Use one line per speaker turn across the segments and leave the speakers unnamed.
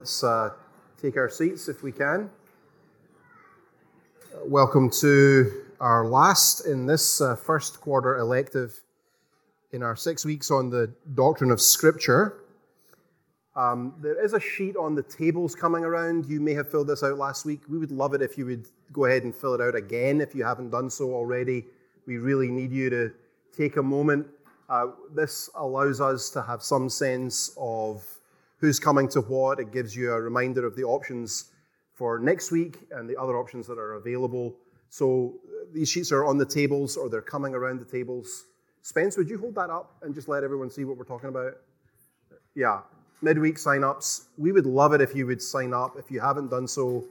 Let's take our seats if we can. Welcome to our last in this first quarter elective in our 6 weeks on the doctrine of Scripture. There is a sheet on the tables coming around. You may have filled this out last week. We would love it if you would go ahead and fill it out again if you haven't done so already. We really need you to take a moment. This allows us to have some sense of who's coming to what. It gives you a reminder of the options for next week and the other options that are available. So these sheets are on the tables or they're coming around the tables. Spence, would you hold that up and just let everyone see what we're talking about? Yeah, midweek sign-ups. We would love it if you would sign up. If you haven't done so,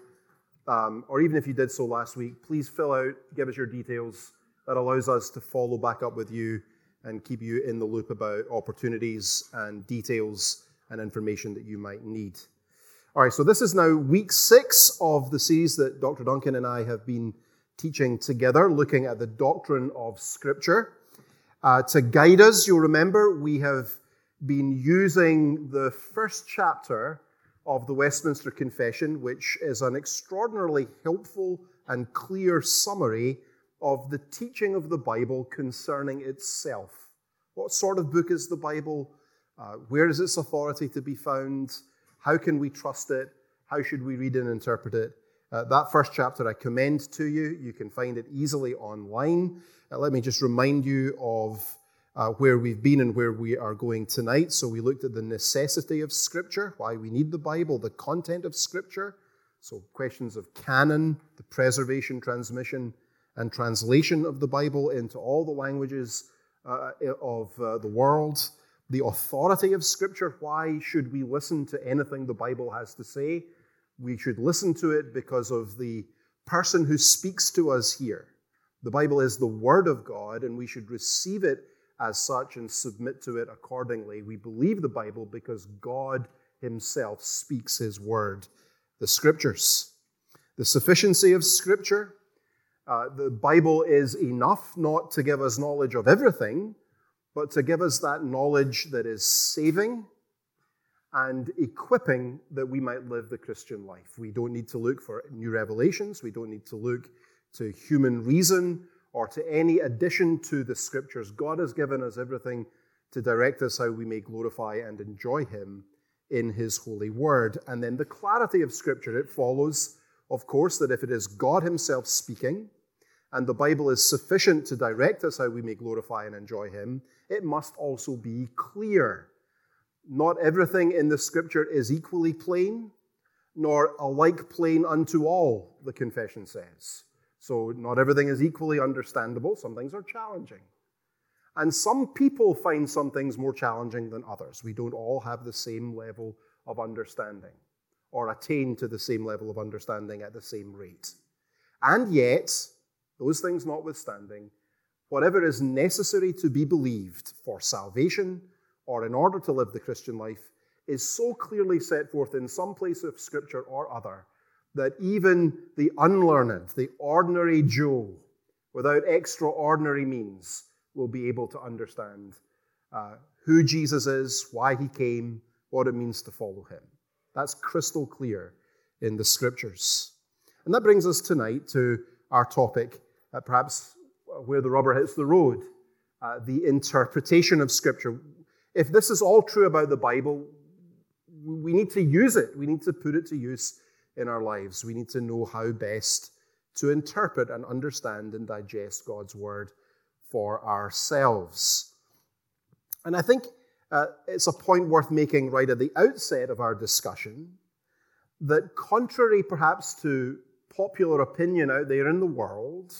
or even if you did so last week, please fill out, give us your details. That allows us to follow back up with you and keep you in the loop about opportunities and details and information that you might need. All right, so this is now week 6 of the series that Dr. Duncan and I have been teaching together, looking at the doctrine of Scripture. To guide us, you'll remember, we have been using the first chapter of the Westminster Confession, which is an extraordinarily helpful and clear summary of the teaching of the Bible concerning itself. What sort of book is the Bible? Where is its authority to be found? How can we trust it? How should we read and interpret it? That first chapter I commend to you. You can find it easily online. Let me just remind you of where we've been and where we are going tonight. So we looked at the necessity of Scripture, why we need the Bible, the content of Scripture. So questions of canon, the preservation, transmission, and translation of the Bible into all the languages of the world. The authority of Scripture, why should we listen to anything the Bible has to say? We should listen to it because of the person who speaks to us here. The Bible is the Word of God, and we should receive it as such and submit to it accordingly. We believe the Bible because God Himself speaks His Word, the Scriptures. The sufficiency of Scripture. The Bible is enough not to give us knowledge of everything, but to give us that knowledge that is saving and equipping that we might live the Christian life. We don't need to look for new revelations. We don't need to look to human reason or to any addition to the Scriptures. God has given us everything to direct us how we may glorify and enjoy Him in His holy word. And then the clarity of Scripture, it follows, of course, that if it is God Himself speaking, and the Bible is sufficient to direct us how we may glorify and enjoy Him, it must also be clear. Not everything in the Scripture is equally plain, nor alike plain unto all, the confession says. So not everything is equally understandable. Some things are challenging. And some people find some things more challenging than others. We don't all have the same level of understanding or attain to the same level of understanding at the same rate. And yet, those things notwithstanding, whatever is necessary to be believed for salvation or in order to live the Christian life is so clearly set forth in some place of Scripture or other that even the unlearned, the ordinary Joe, without extraordinary means, will be able to understand who Jesus is, why He came, what it means to follow Him. That's crystal clear in the Scriptures. And that brings us tonight to our topic, perhaps where the rubber hits the road, the interpretation of Scripture. If this is all true about the Bible, we need to use it. We need to put it to use in our lives. We need to know how best to interpret and understand and digest God's Word for ourselves. And I think it's a point worth making right at the outset of our discussion that contrary perhaps to popular opinion out there in the world,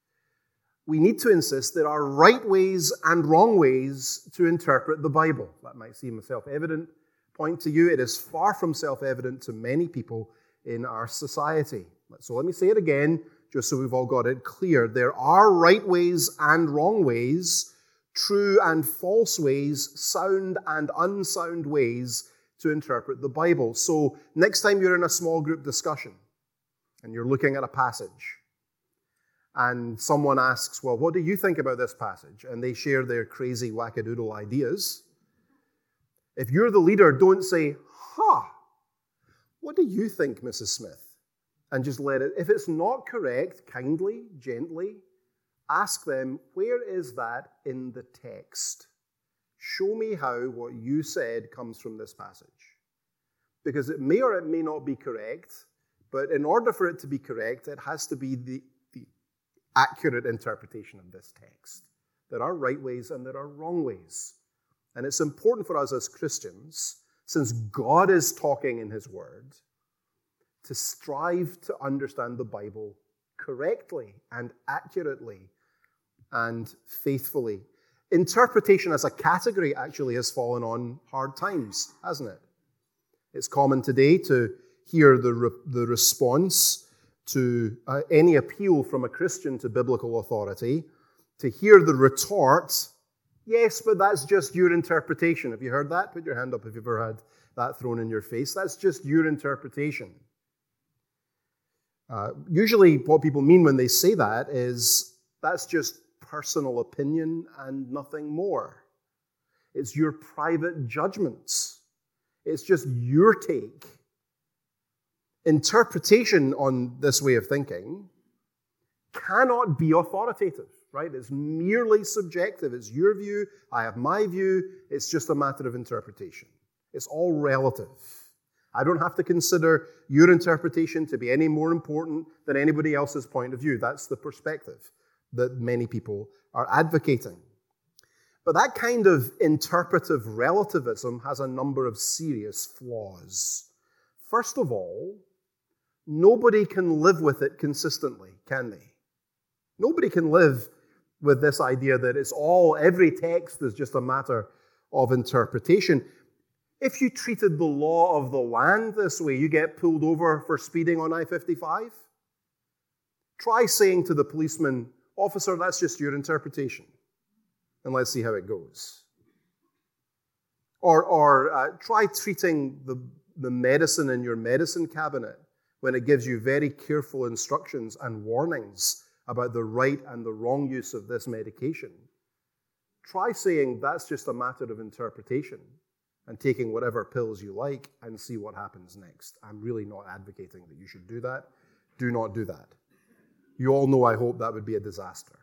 we need to insist there are right ways and wrong ways to interpret the Bible. That might seem a self-evident point to you. It is far from self-evident to many people in our society. So let me say it again, just so we've all got it clear. There are right ways and wrong ways, true and false ways, sound and unsound ways to interpret the Bible. So next time you're in a small group discussion and you're looking at a passage, and someone asks, well, what do you think about this passage? And they share their crazy wackadoodle ideas. If you're the leader, don't say, what do you think, Mrs. Smith? And just let it, if it's not correct, kindly, gently, ask them, where is that in the text? Show me how what you said comes from this passage. Because it may or it may not be correct, but in order for it to be correct, it has to be the accurate interpretation of this text. There are right ways and there are wrong ways. And it's important for us as Christians, since God is talking in His Word, to strive to understand the Bible correctly and accurately and faithfully. Interpretation as a category actually has fallen on hard times, hasn't it? It's common today to hear the response to any appeal from a Christian to biblical authority, to hear the retort, yes, but that's just your interpretation. Have you heard that? Put your hand up if you've ever had that thrown in your face. That's just your interpretation. Usually what people mean when they say that is that's just personal opinion and nothing more. It's your private judgments. It's just your take. Interpretation on this way of thinking cannot be authoritative, right? It's merely subjective. It's your view. I have my view. It's just a matter of interpretation. It's all relative. I don't have to consider your interpretation to be any more important than anybody else's point of view. That's the perspective that many people are advocating. But that kind of interpretive relativism has a number of serious flaws. First of all, nobody can live with it consistently, can they? Nobody can live with this idea that every text is just a matter of interpretation. If you treated the law of the land this way, you get pulled over for speeding on I-55. Try saying to the policeman, officer, that's just your interpretation. And let's see how it goes. Or try treating the medicine in your medicine cabinet when it gives you very careful instructions and warnings about the right and the wrong use of this medication. Try saying that's just a matter of interpretation and taking whatever pills you like and see what happens next. I'm really not advocating that you should do that. Do not do that. You all know, I hope, that would be a disaster.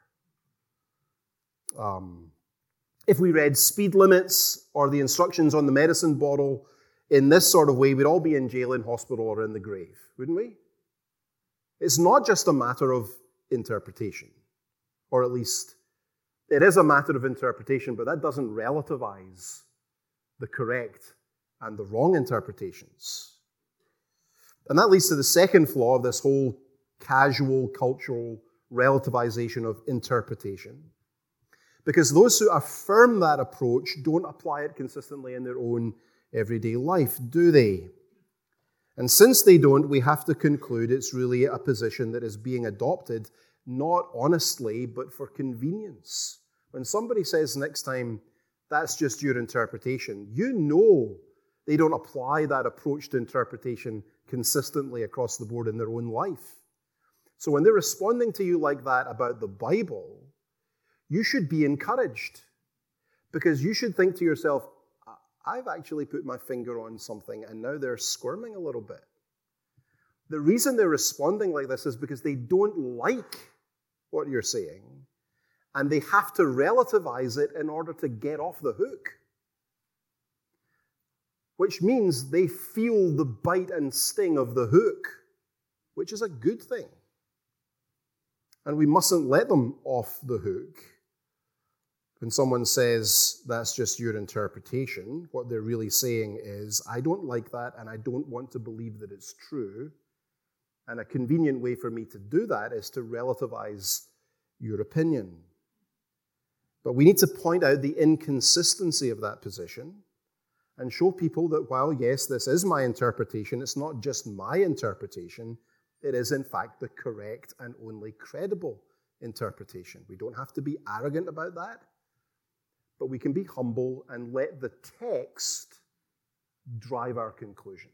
If we read speed limits or the instructions on the medicine bottle in this sort of way, we'd all be in jail, in hospital, or in the grave, wouldn't we? It's not just a matter of interpretation, or at least it is a matter of interpretation, but that doesn't relativize the correct and the wrong interpretations. And that leads to the second flaw of this whole casual cultural relativization of interpretation. Because those who affirm that approach don't apply it consistently in their own everyday life, do they? And since they don't, we have to conclude it's really a position that is being adopted not honestly, but for convenience. When somebody says next time, that's just your interpretation, you know they don't apply that approach to interpretation consistently across the board in their own life. So when they're responding to you like that about the Bible, you should be encouraged, because you should think to yourself, I've actually put my finger on something and now they're squirming a little bit. The reason they're responding like this is because they don't like what you're saying, and they have to relativize it in order to get off the hook. Which means they feel the bite and sting of the hook, which is a good thing. And we mustn't let them off the hook. When someone says, that's just your interpretation, what they're really saying is, I don't like that and I don't want to believe that it's true. And a convenient way for me to do that is to relativize your opinion. But we need to point out the inconsistency of that position and show people that while, yes, this is my interpretation, it's not just my interpretation, it is in fact the correct and only credible interpretation. We don't have to be arrogant about that, but we can be humble and let the text drive our conclusions.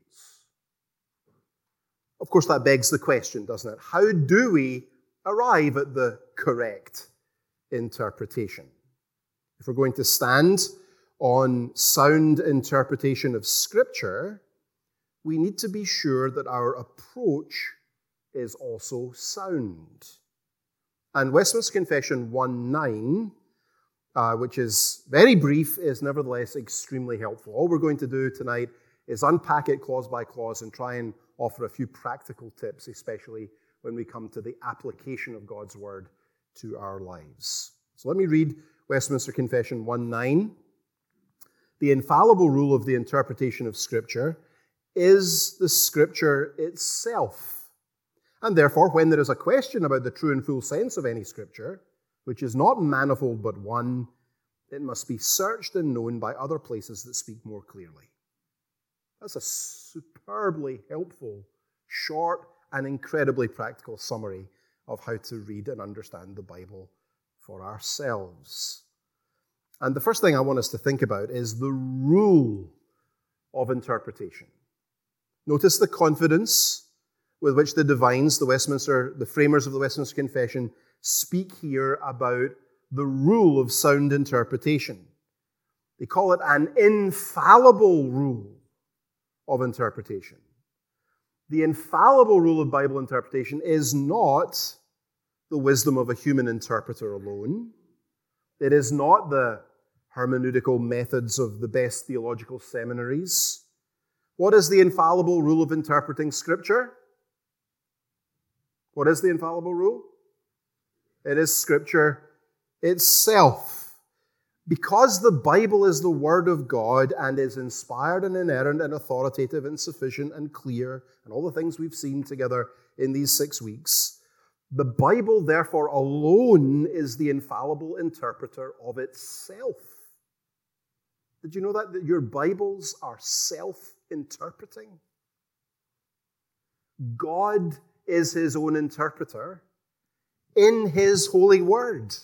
Of course, that begs the question, doesn't it? How do we arrive at the correct interpretation? If we're going to stand on sound interpretation of Scripture, we need to be sure that our approach is also sound. And Westminster Confession 1:9, which is very brief, is nevertheless extremely helpful. All we're going to do tonight is unpack it clause by clause and try and offer a few practical tips, especially when we come to the application of God's word to our lives. So let me read Westminster Confession 1:9. The infallible rule of the interpretation of Scripture is the Scripture itself. And therefore, when there is a question about the true and full sense of any Scripture, which is not manifold but one, it must be searched and known by other places that speak more clearly. That's a superbly helpful, short, and incredibly practical summary of how to read and understand the Bible for ourselves. And the first thing I want us to think about is the rule of interpretation. Notice the confidence with which the divines, the framers of the Westminster Confession, speak here about the rule of sound interpretation. They call it an infallible rule of interpretation. The infallible rule of Bible interpretation is not the wisdom of a human interpreter alone. It is not the hermeneutical methods of the best theological seminaries. What is the infallible rule of interpreting Scripture? What is the infallible rule? It is Scripture itself. Because the Bible is the Word of God and is inspired and inerrant and authoritative and sufficient and clear, and all the things we've seen together in these 6 weeks, the Bible, therefore, alone is the infallible interpreter of itself. Did you know that your Bibles are self-interpreting? God is his own interpreter in his holy word.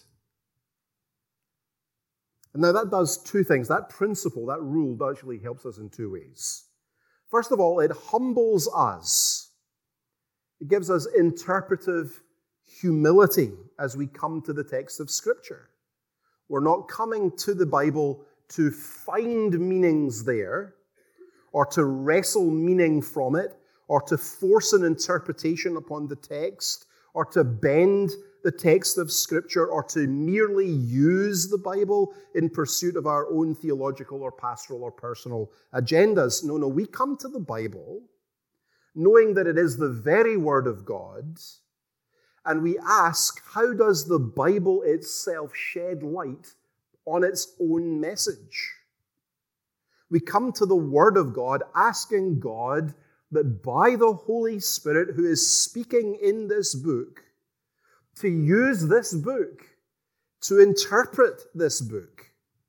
And now that does two things. That principle, that rule, actually helps us in two ways. First of all, it humbles us. It gives us interpretive humility as we come to the text of Scripture. We're not coming to the Bible to find meanings there, or to wrestle meaning from it, or to force an interpretation upon the text, or to bend the text of Scripture, or to merely use the Bible in pursuit of our own theological or pastoral or personal agendas. No, we come to the Bible knowing that it is the very Word of God, and we ask, how does the Bible itself shed light on its own message? We come to the Word of God asking God that by the Holy Spirit who is speaking in this book, to use this book, to interpret this book.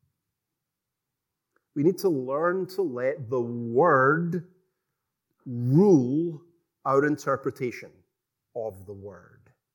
We need to learn to let the Word rule our interpretation of the Word.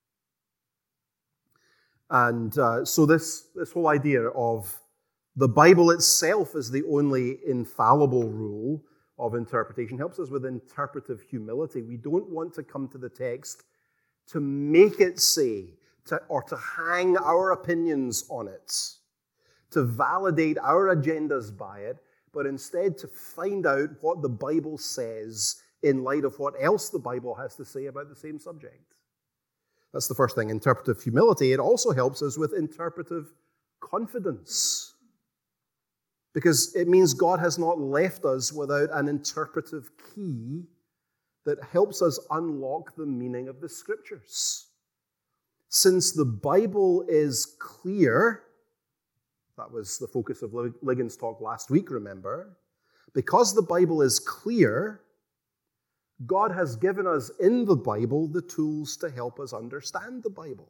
And so this whole idea of the Bible itself as the only infallible rule of interpretation helps us with interpretive humility. We don't want to come to the text to make it say, or to hang our opinions on it, to validate our agendas by it, but instead to find out what the Bible says in light of what else the Bible has to say about the same subject. That's the first thing, interpretive humility. It also helps us with interpretive confidence, because it means God has not left us without an interpretive key that helps us unlock the meaning of the Scriptures. Since the Bible is clear, that was the focus of Ligon's talk last week, remember? Because the Bible is clear, God has given us in the Bible the tools to help us understand the Bible.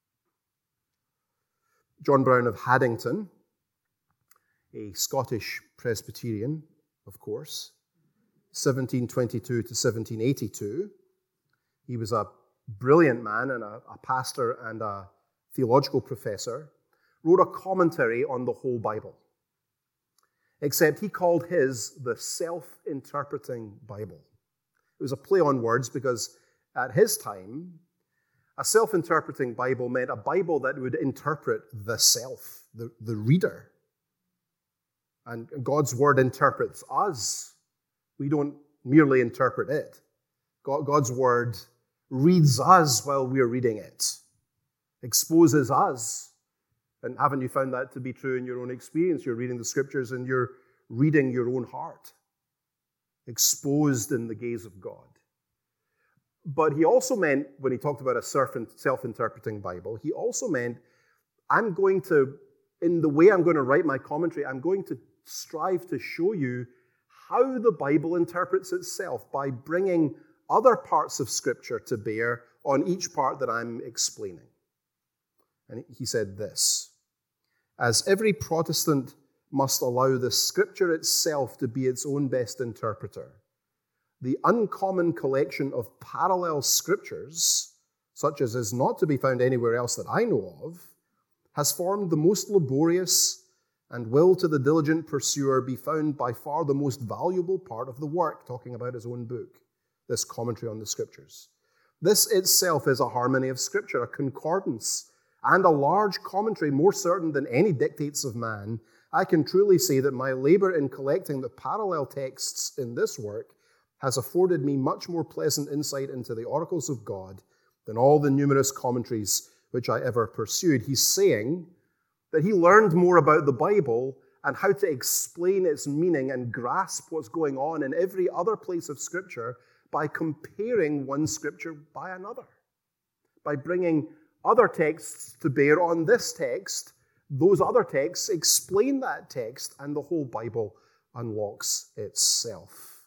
John Brown of Haddington, a Scottish Presbyterian, of course, 1722 to 1782. He was a brilliant man and a pastor and a theological professor, wrote a commentary on the whole Bible. Except he called his the self-interpreting Bible. It was a play on words because at his time, a self-interpreting Bible meant a Bible that would interpret the self, the reader. And God's word interprets us. We don't merely interpret it. God's word reads us while we're reading it, exposes us. And haven't you found that to be true in your own experience? You're reading the scriptures and you're reading your own heart, exposed in the gaze of God. But he also meant, when he talked about a self-interpreting Bible, he also meant, in the way I'm going to write my commentary, I'm going to strive to show you how the Bible interprets itself by bringing other parts of Scripture to bear on each part that I'm explaining. And he said this: as every Protestant must allow the Scripture itself to be its own best interpreter, the uncommon collection of parallel Scriptures, such as is not to be found anywhere else that I know of, has formed the most laborious and will to the diligent pursuer be found by far the most valuable part of the work, talking about his own book, this commentary on the Scriptures. This itself is a harmony of Scripture, a concordance, and a large commentary more certain than any dictates of man. I can truly say that my labor in collecting the parallel texts in this work has afforded me much more pleasant insight into the oracles of God than all the numerous commentaries which I ever pursued. He's saying that he learned more about the Bible and how to explain its meaning and grasp what's going on in every other place of Scripture by comparing one Scripture by another, by bringing other texts to bear on this text. Those other texts explain that text, and the whole Bible unlocks itself.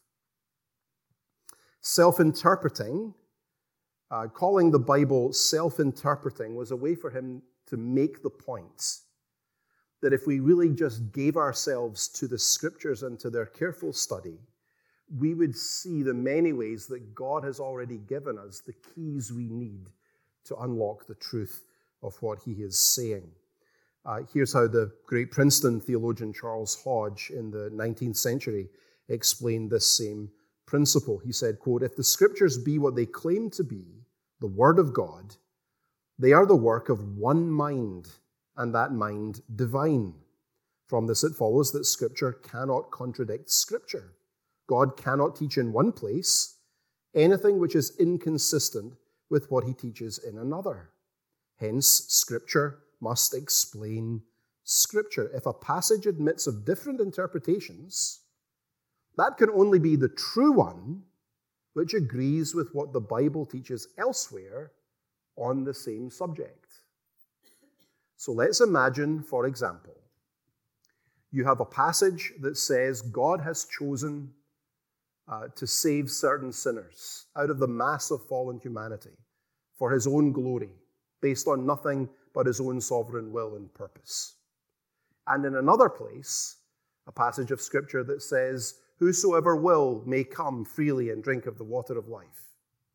Self-interpreting, calling the Bible self-interpreting, was a way for him to make the point that if we really just gave ourselves to the Scriptures and to their careful study, we would see the many ways that God has already given us the keys we need to unlock the truth of what he is saying. Here's how the great Princeton theologian Charles Hodge in the 19th century explained this same principle. He said, quote, "If the Scriptures be what they claim to be, the Word of God, they are the work of one mind, and that mind divine. From this it follows that Scripture cannot contradict Scripture. God cannot teach in one place anything which is inconsistent with what he teaches in another. Hence, Scripture must explain Scripture. If a passage admits of different interpretations, that can only be the true one which agrees with what the Bible teaches elsewhere on the same subject." So let's imagine, for example, you have a passage that says God has chosen to save certain sinners out of the mass of fallen humanity for his own glory, based on nothing but his own sovereign will and purpose. And in another place, a passage of Scripture that says, "Whosoever will may come freely and drink of the water of life."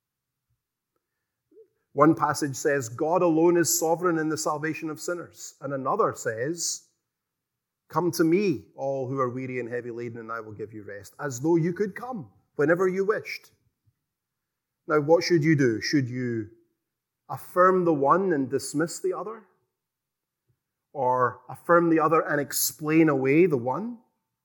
One passage says, God alone is sovereign in the salvation of sinners. And another says, "Come to me, all who are weary and heavy laden, and I will give you rest," as though you could come whenever you wished. Now, what should you do? Should you affirm the one and dismiss the other? Or affirm the other and explain away the one?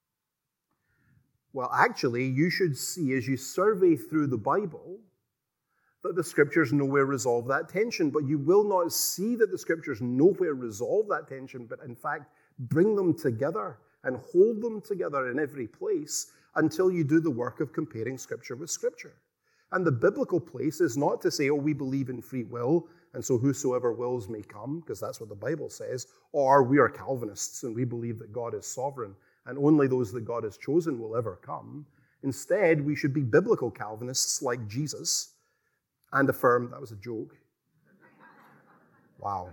Well, actually, you should see, as you survey through the Bible, that the Scriptures nowhere resolve that tension. But you will not see that the Scriptures nowhere resolve that tension, but in fact bring them together and hold them together in every place until you do the work of comparing Scripture with Scripture. And the biblical place is not to say, we believe in free will, and so whosoever wills may come, because that's what the Bible says, or we are Calvinists and we believe that God is sovereign and only those that God has chosen will ever come. Instead, we should be biblical Calvinists like Jesus and affirm, that was a joke. Wow.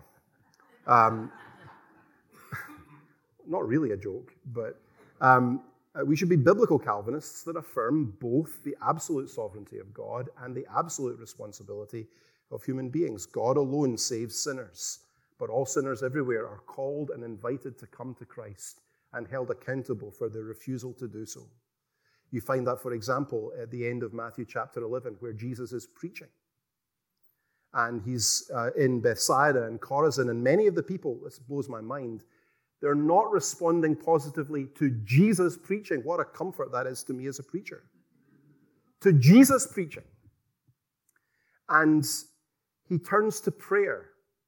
Not really a joke, but we should be biblical Calvinists that affirm both the absolute sovereignty of God and the absolute responsibility of human beings. God alone saves sinners, but all sinners everywhere are called and invited to come to Christ and held accountable for their refusal to do so. You find that, for example, at the end of Matthew chapter 11, where Jesus is preaching. And he's in Bethsaida and Chorazin, and many of the people, this blows my mind, they're not responding positively to Jesus preaching. What a comfort that is to me as a preacher. to Jesus preaching. And he turns to prayer.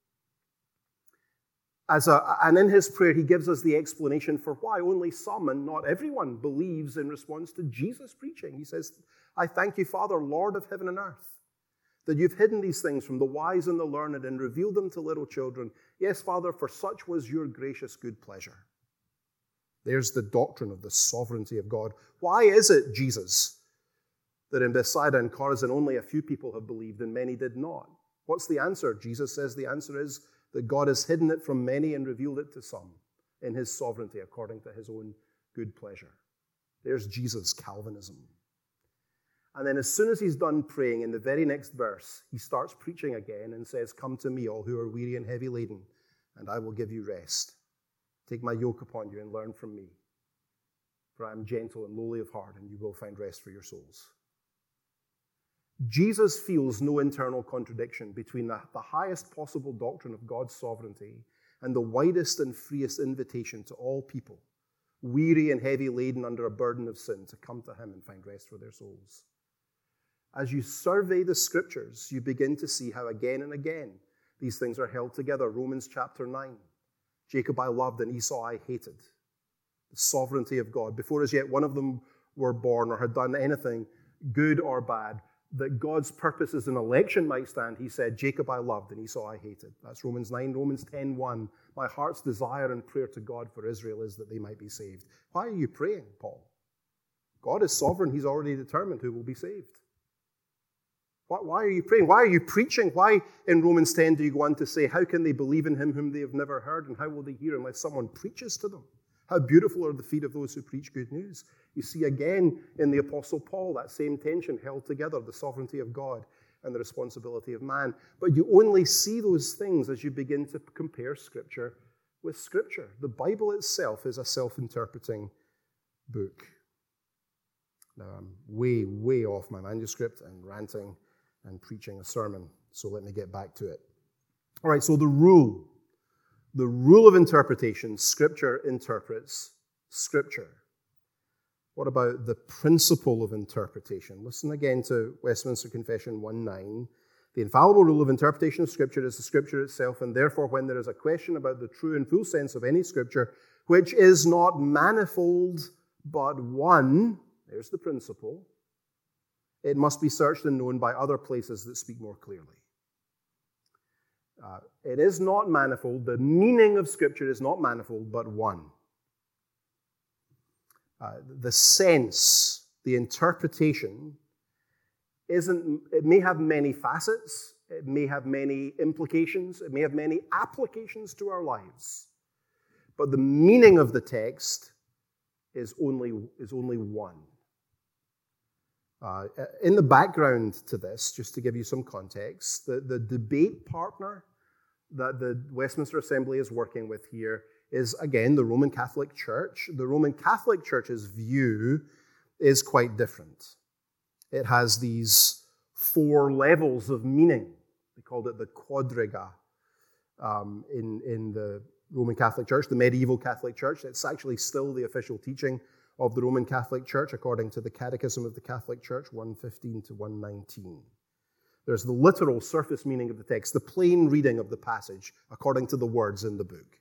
And in his prayer, he gives us the explanation for why only some and not everyone believes in response to Jesus preaching. He says, I thank you, Father, Lord of heaven and earth, that you've hidden these things from the wise and the learned and revealed them to little children. Yes, Father, for such was your gracious good pleasure. There's the doctrine of the sovereignty of God. Why is it, Jesus, that in Bethsaida and Chorazin only a few people have believed and many did not? What's the answer? Jesus says the answer is that God has hidden it from many and revealed it to some in his sovereignty according to his own good pleasure. There's Jesus' Calvinism. And then as soon as he's done praying, in the very next verse, he starts preaching again and says, come to me, all who are weary and heavy laden, and I will give you rest. Take my yoke upon you and learn from me, for I am gentle and lowly of heart, and you will find rest for your souls. Jesus feels no internal contradiction between the highest possible doctrine of God's sovereignty and the widest and freest invitation to all people, weary and heavy laden under a burden of sin, to come to him and find rest for their souls. As you survey the scriptures, you begin to see how again and again these things are held together. Romans chapter 9. Jacob I loved and Esau I hated. The sovereignty of God. Before as yet one of them were born or had done anything good or bad, that God's purposes in election might stand, he said, Jacob I loved and Esau I hated. That's Romans 9. Romans 10:1. My heart's desire and prayer to God for Israel is that they might be saved. Why are you praying, Paul? God is sovereign. He's already determined who will be saved. Why are you praying? Why are you preaching? Why in Romans 10 do you go on to say, how can they believe in him whom they have never heard, and how will they hear unless someone preaches to them? How beautiful are the feet of those who preach good news. You see again in the Apostle Paul that same tension held together, the sovereignty of God and the responsibility of man. But you only see those things as you begin to compare Scripture with Scripture. The Bible itself is a self-interpreting book. Now I'm way off my manuscript and ranting and preaching a sermon, so let me get back to it. All right, so the rule of interpretation, Scripture interprets Scripture. What about the principle of interpretation? Listen again to Westminster Confession 1:9. The infallible rule of interpretation of Scripture is the Scripture itself, and therefore when there is a question about the true and full sense of any Scripture, which is not manifold but one, there's the principle, it must be searched and known by other places that speak more clearly. It is not manifold. The meaning of Scripture is not manifold, but one. The sense, the interpretation, it may have many facets, it may have many implications, it may have many applications to our lives, but the meaning of the text is only one. In the background to this, just to give you some context, the debate partner that the Westminster Assembly is working with here is, again, the Roman Catholic Church. The Roman Catholic Church's view is quite different. It has these 4 levels of meaning. They called it the quadriga in the Roman Catholic Church, the medieval Catholic Church. It's actually still the official teaching of the Roman Catholic Church, according to the Catechism of the Catholic Church, 115 to 119. There's the literal surface meaning of the text, the plain reading of the passage, according to the words in the book.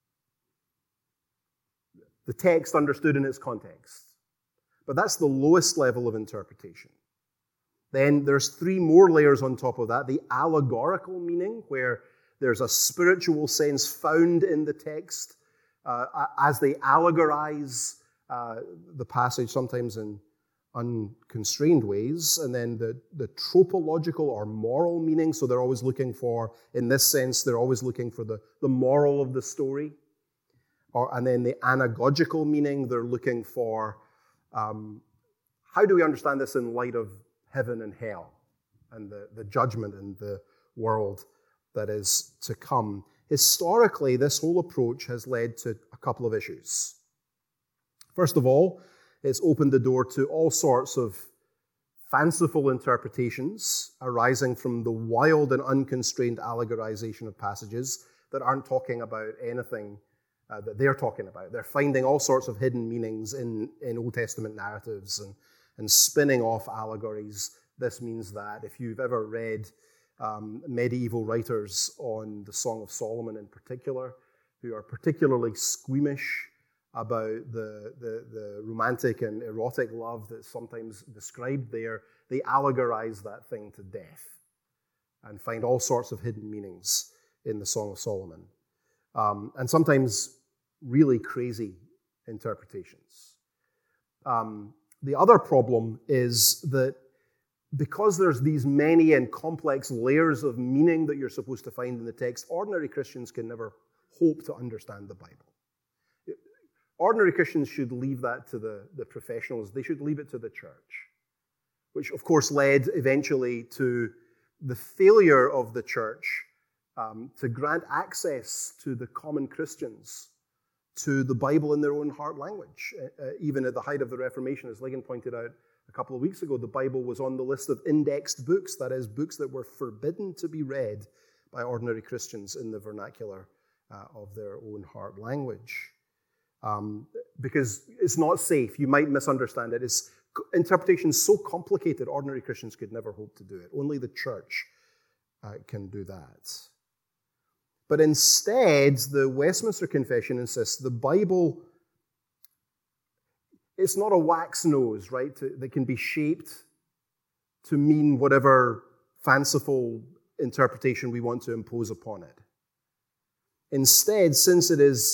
The text understood in its context. But that's the lowest level of interpretation. Then there's 3 more layers on top of that. The allegorical meaning, where there's a spiritual sense found in the text as they allegorize the passage, sometimes in unconstrained ways. And then the tropological or moral meaning, so they're always looking for, in this sense, they're always looking for the moral of the story. And then the anagogical meaning, they're looking for, how do we understand this in light of heaven and hell and the judgment in the world that is to come? Historically, this whole approach has led to a couple of issues. First of all, it's opened the door to all sorts of fanciful interpretations arising from the wild and unconstrained allegorization of passages that aren't talking about anything that they're talking about. They're finding all sorts of hidden meanings in Old Testament narratives and and spinning off allegories. This means that. If you've ever read medieval writers on the Song of Solomon in particular, who are particularly squeamish about the romantic and erotic love that's sometimes described there, they allegorize that thing to death and find all sorts of hidden meanings in the Song of Solomon. And sometimes really crazy interpretations. The other problem is that because there's these many and complex layers of meaning that you're supposed to find in the text, ordinary Christians can never hope to understand the Bible. Ordinary Christians should leave that to the professionals. They should leave it to the church, which of course led eventually to the failure of the church to grant access to the common Christians to the Bible in their own heart language. Even at the height of the Reformation, as Ligon pointed out a couple of weeks ago, the Bible was on the list of indexed books, that is, books that were forbidden to be read by ordinary Christians in the vernacular of their own heart language. Because it's not safe. You might misunderstand it. Interpretation is so complicated, ordinary Christians could never hope to do it. Only the church can do that. But instead, the Westminster Confession insists the Bible, it's not a wax nose, right, that can be shaped to mean whatever fanciful interpretation we want to impose upon it. Instead, since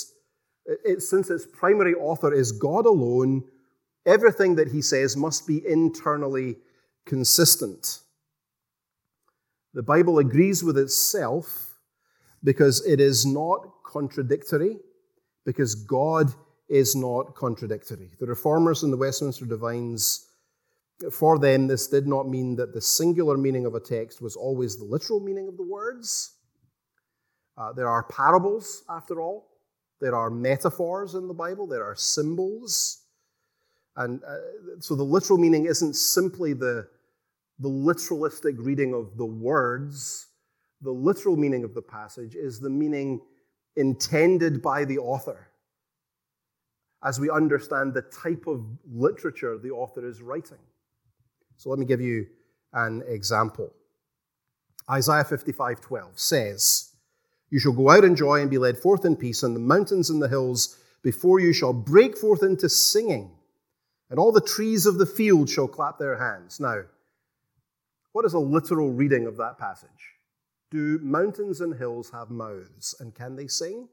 its primary author is God alone, everything that he says must be internally consistent. The Bible agrees with itself because it is not contradictory, because God is not contradictory. The Reformers and the Westminster Divines, for them, this did not mean that the singular meaning of a text was always the literal meaning of the words. There are parables, after all. There are metaphors in the Bible. There are symbols. And so the literal meaning isn't simply the literalistic reading of the words. The literal meaning of the passage is the meaning intended by the author, as we understand the type of literature the author is writing. So let me give you an example. Isaiah 55:12 says, "You shall go out in joy and be led forth in peace, and the mountains and the hills before you shall break forth into singing, and all the trees of the field shall clap their hands." Now, what is a literal reading of that passage? Do mountains and hills have mouths, and can they sing?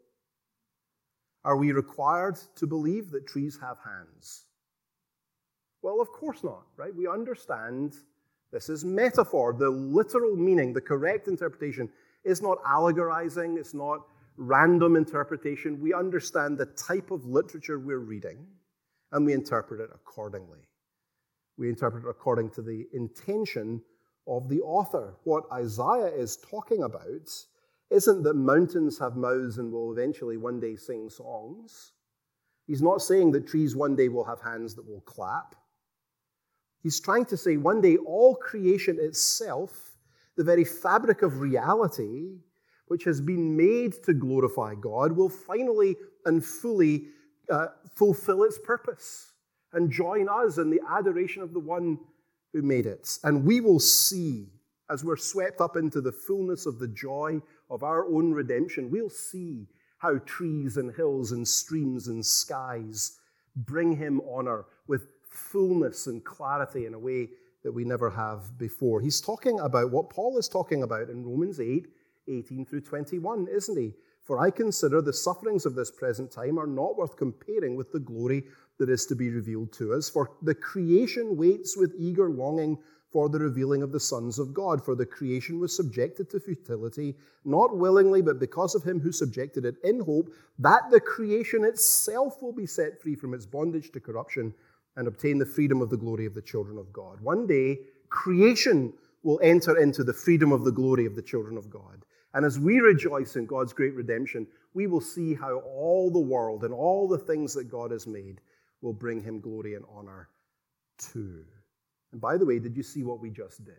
Are we required to believe that trees have hands? Well, of course not, right? We understand this is metaphor. The literal meaning, the correct interpretation, is not allegorizing, it's not random interpretation. We understand the type of literature we're reading, and we interpret it accordingly. We interpret it according to the intention of the author. What Isaiah is talking about isn't that mountains have mouths and will eventually one day sing songs. He's not saying that trees one day will have hands that will clap. He's trying to say one day all creation itself, the very fabric of reality, which has been made to glorify God, will finally and fully fulfill its purpose and join us in the adoration of the one who made it. And we will see, as we're swept up into the fullness of the joy of our own redemption, we'll see how trees and hills and streams and skies bring him honor with fullness and clarity in a way that we never have before. He's talking about what Paul is talking about in Romans 8:18 through 21, isn't he? "For I consider the sufferings of this present time are not worth comparing with the glory that is to be revealed to us. For the creation waits with eager longing for the revealing of the sons of God. For the creation was subjected to futility, not willingly, but because of him who subjected it, in hope that the creation itself will be set free from its bondage to corruption and obtain the freedom of the glory of the children of God." One day, creation will enter into the freedom of the glory of the children of God. And as we rejoice in God's great redemption, we will see how all the world and all the things that God has made will bring him glory and honor too. And by the way, did you see what we just did?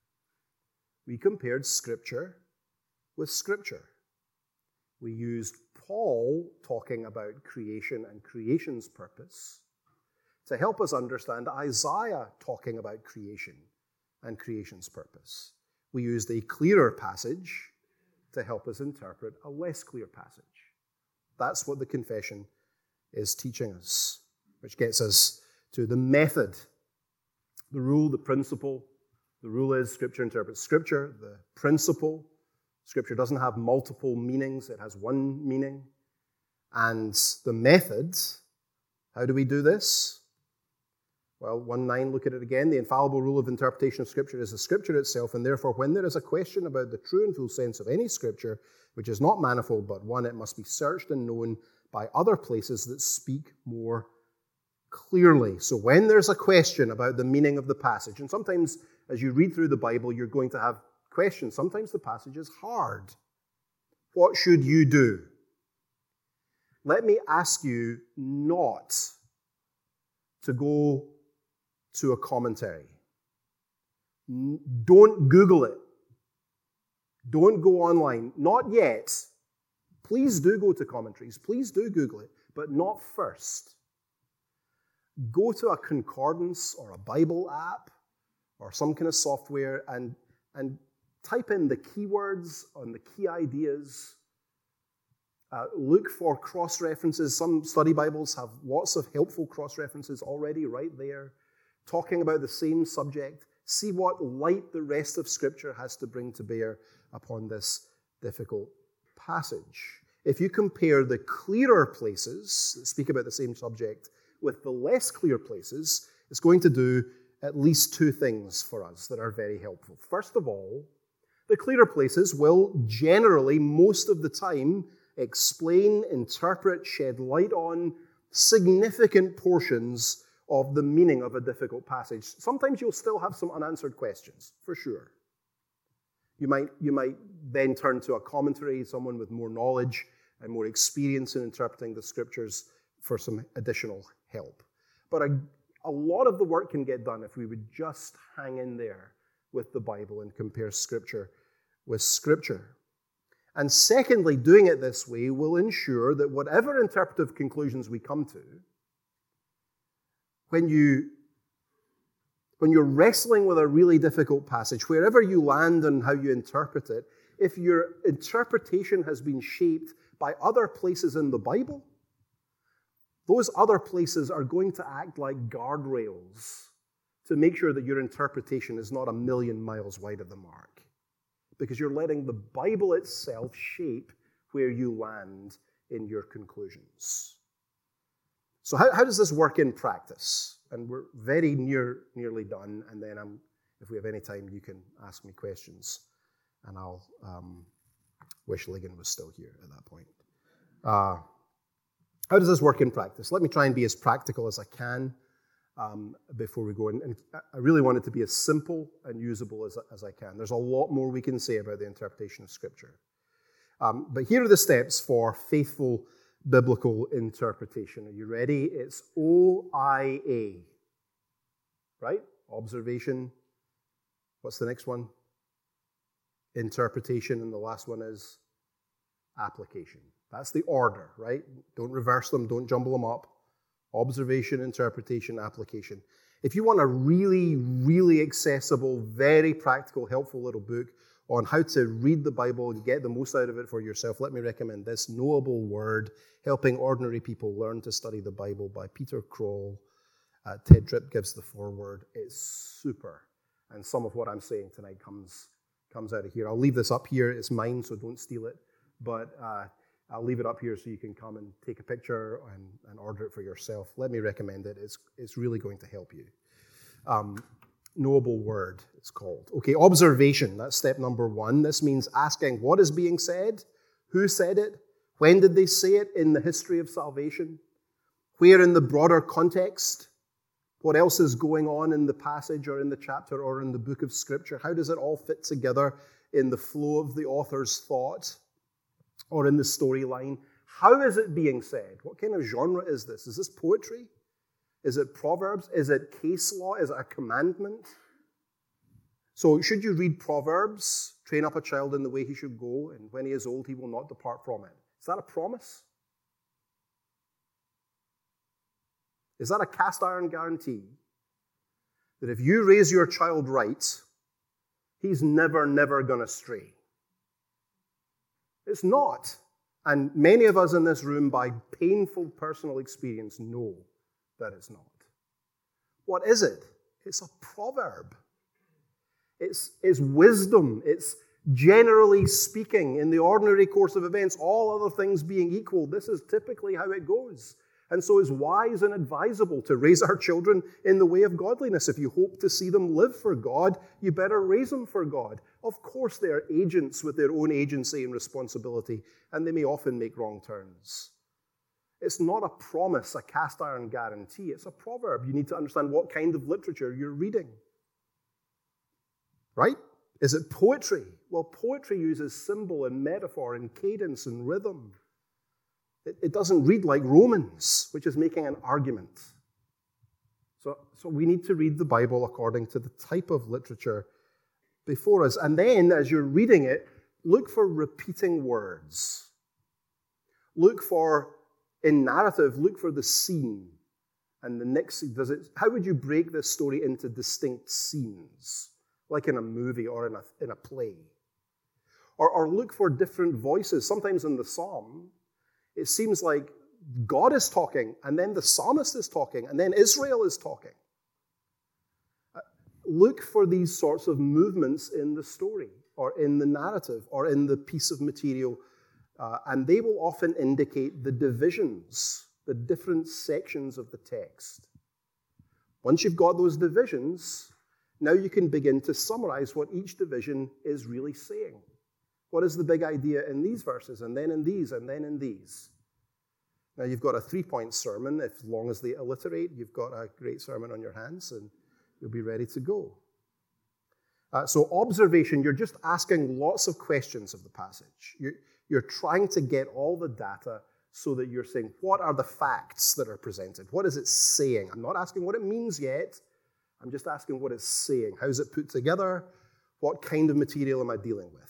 We compared Scripture with Scripture. We used Paul talking about creation and creation's purpose to help us understand Isaiah talking about creation and creation's purpose. We used a clearer passage to help us interpret a less clear passage. That's what the confession is teaching us, which gets us to the method, the rule, the principle. The rule is Scripture interprets Scripture. The principle, Scripture doesn't have multiple meanings. It has one meaning. And the method, how do we do this? Well, 1:9, look at it again. The infallible rule of interpretation of Scripture is the Scripture itself, and therefore when there is a question about the true and full sense of any Scripture, which is not manifold but one, it must be searched and known by other places that speak more clearly. So when there's a question about the meaning of the passage, and sometimes as you read through the Bible, you're going to have questions. Sometimes the passage is hard. What should you do? Let me ask you not to go to a commentary. Don't Google it. Don't go online. Not yet. Please do go to commentaries. Please do Google it, but not first. Go to a concordance or a Bible app or some kind of software and type in the keywords and the key ideas. Look for cross-references. Some study Bibles have lots of helpful cross-references already right there, talking about the same subject. See what light the rest of Scripture has to bring to bear upon this difficult passage. If you compare the clearer places that speak about the same subject with the less clear places, it's going to do at least two things for us that are very helpful. First of all, the clearer places will generally, most of the time, explain, interpret, shed light on significant portions of the meaning of a difficult passage. Sometimes you'll still have some unanswered questions, for sure. You might then turn to a commentary, someone with more knowledge and more experience in interpreting the Scriptures for some additional help. But a lot of the work can get done if we would just hang in there with the Bible and compare Scripture with Scripture. And secondly, doing it this way will ensure that whatever interpretive conclusions we come to, when you're wrestling with a really difficult passage, wherever you land and how you interpret it, if your interpretation has been shaped by other places in the Bible, those other places are going to act like guardrails to make sure that your interpretation is not a million miles wide of the mark. Because you're letting the Bible itself shape where you land in your conclusions. So how does this work in practice? And we're very nearly done, and then if we have any time, you can ask me questions, and I'll wish Ligon was still here at that point. How does this work in practice? Let me try and be as practical as I can before we go in. And I really want it to be as simple and usable as I can. There's a lot more we can say about the interpretation of Scripture. But here are the steps for faithful biblical interpretation. Are you ready? It's OIA, right? Observation. What's the next one? Interpretation. And the last one is application. That's the order, right? Don't reverse them. Don't jumble them up. Observation, interpretation, application. If you want a really, really accessible, very practical, helpful little book on how to read the Bible and get the most out of it for yourself, let me recommend this, Knowable Word, Helping Ordinary People Learn to Study the Bible by Peter Kroll. Ted Tripp gives the foreword. It's super. And some of what I'm saying tonight comes out of here. I'll leave this up here. It's mine, so don't steal it. But I'll leave it up here so you can come and take a picture and order it for yourself. Let me recommend it. It's really going to help you. Knowable Word, it's called. Okay, observation, that's step number one. This means asking what is being said, who said it, when did they say it in the history of salvation, where in the broader context, what else is going on in the passage or in the chapter or in the book of Scripture, how does it all fit together in the flow of the author's thought or in the storyline? How is it being said? What kind of genre is this? Is this poetry? Is it Proverbs? Is it case law? Is it a commandment? So should you read Proverbs, train up a child in the way he should go, and when he is old, he will not depart from it? Is that a promise? Is that a cast iron guarantee that if you raise your child right, he's never going to stray? It's not. And many of us in this room, by painful personal experience, know that it's not. What is it? It's a proverb. It's wisdom. It's generally speaking, in the ordinary course of events, all other things being equal, this is typically how it goes. And so it's wise and advisable to raise our children in the way of godliness. If you hope to see them live for God, you better raise them for God. Of course, they are agents with their own agency and responsibility, and they may often make wrong turns. It's not a promise, a cast iron guarantee. It's a proverb. You need to understand what kind of literature you're reading. Right? Is it poetry? Well, poetry uses symbol and metaphor and cadence and rhythm. It doesn't read like Romans, which is making an argument. So we need to read the Bible according to the type of literature before us. And then, as you're reading it, look for repeating words. In narrative, look for the scene. And the next scene, how would you break this story into distinct scenes? Like in a movie or in a play. Or look for different voices. Sometimes in the psalm, it seems like God is talking, and then the psalmist is talking, and then Israel is talking. Look for these sorts of movements in the story, or in the narrative, or in the piece of material, and they will often indicate the divisions, the different sections of the text. Once you've got those divisions, now you can begin to summarize what each division is really saying. What is the big idea in these verses, and then in these, and then in these? Now you've got a 3-point sermon. As long as they alliterate, you've got a great sermon on your hands, and you'll be ready to go. So observation, you're just asking lots of questions of the passage. You're trying to get all the data so that you're saying, what are the facts that are presented? What is it saying? I'm not asking what it means yet. I'm just asking what it's saying. How's it put together? What kind of material am I dealing with?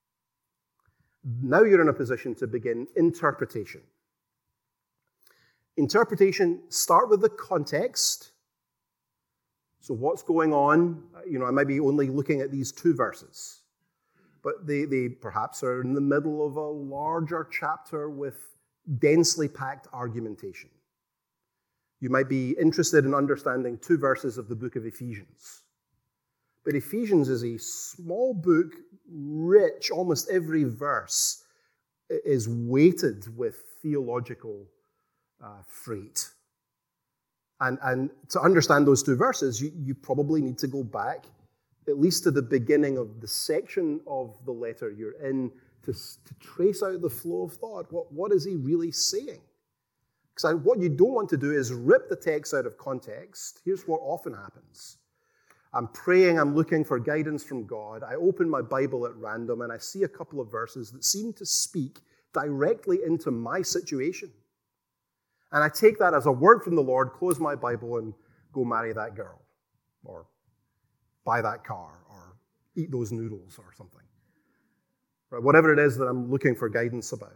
Now you're in a position to begin interpretation. Interpretation, start with the context. So what's going on? I might be only looking at these 2 verses, but they perhaps are in the middle of a larger chapter with densely packed argumentation. You might be interested in understanding 2 verses of the book of Ephesians. But Ephesians is a small book, rich, almost every verse is weighted with theological freight. And to understand those 2 verses, you probably need to go back at least to the beginning of the section of the letter you're in to trace out the flow of thought. What is he really saying? Because what you don't want to do is rip the text out of context. Here's what often happens. I'm praying, I'm looking for guidance from God. I open my Bible at random and I see a couple of verses that seem to speak directly into my situation. And I take that as a word from the Lord, close my Bible, and go marry that girl, or buy that car, or eat those noodles, or something. Right? Whatever it is that I'm looking for guidance about.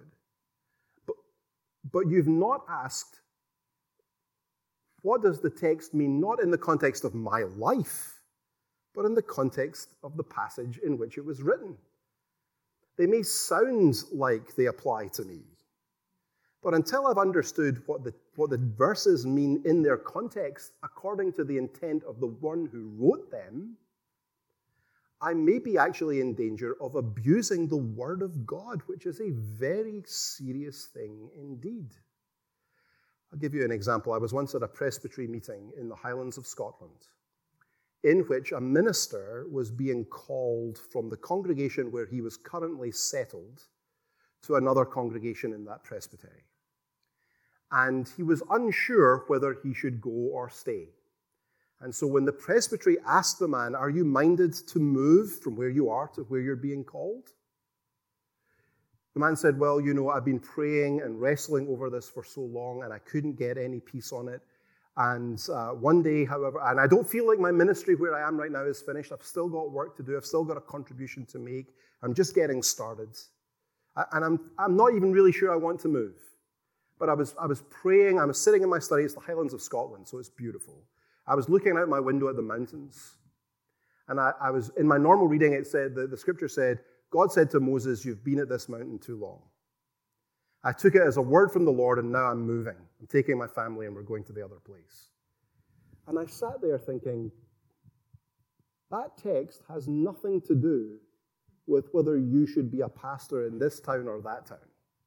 But you've not asked, what does the text mean, not in the context of my life, but in the context of the passage in which it was written? They may sound like they apply to me, but until I've understood what the verses mean in their context, according to the intent of the one who wrote them, I may be actually in danger of abusing the Word of God, which is a very serious thing indeed. I'll give you an example. I was once at a presbytery meeting in the Highlands of Scotland, in which a minister was being called from the congregation where he was currently settled to another congregation in that presbytery. And he was unsure whether he should go or stay. And so when the presbytery asked the man, are you minded to move from where you are to where you're being called? The man said, well, I've been praying and wrestling over this for so long, and I couldn't get any peace on it. And one day, however, and I don't feel like my ministry where I am right now is finished. I've still got work to do. I've still got a contribution to make. I'm just getting started. And I'm not even really sure I want to move. But I was praying, I was sitting in my study. It's the Highlands of Scotland, so it's beautiful. I was looking out my window at the mountains. And I was, in my normal reading, it said, the scripture said, God said to Moses, you've been at this mountain too long. I took it as a word from the Lord, and now I'm moving. I'm taking my family, and we're going to the other place. And I sat there thinking, that text has nothing to do with whether you should be a pastor in this town or that town.